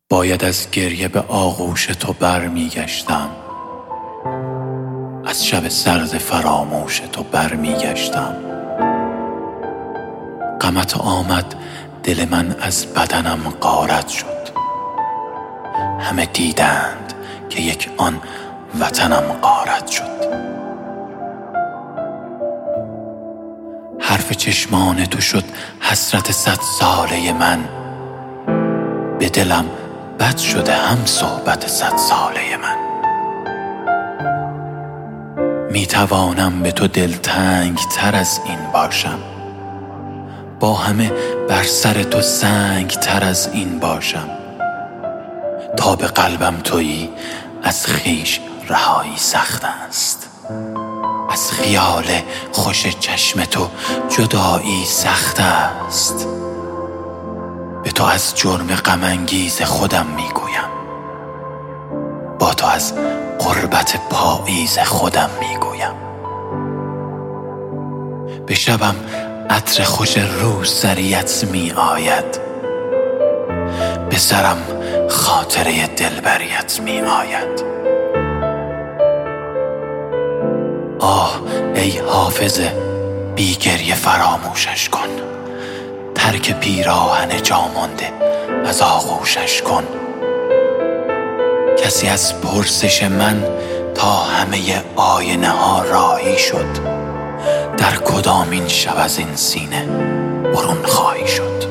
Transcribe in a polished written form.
باید از گریه به آغوش تو برمیگشتم، از شب سرد فراموش تو برمیگشتم. غمت آمد، دل من از بدنم غارت شد. همه دیدند که یک آن وطنم غارت شد. حرف چشمان تو شد حسرت 100 ساله من. به دلم بد شده هم صحبت 100 ساله من. می توانم به تو دلتنگ تر از این باشم، با همه بر سر تو سنگ تر از این باشم. تا به قلبم تویی از خویش رهایی سخت است، از خیال خوش چشم تو جدایی سخت است. به تو از جرم غم انگیز خودم میگویم، با تو از غربت پاییز خودم میگویم. به شبم عطر خوش روسریت می آید، به سرم خاطره دلبریت می آید. آه ای حافظ بی گریه فراموشش کن، ترک پیراهن جا مانده از آغوشش کن. کسی از پرسش من تا همه آینه ها راهی شد، در کدامین شب از این سینه برون خواهی شد.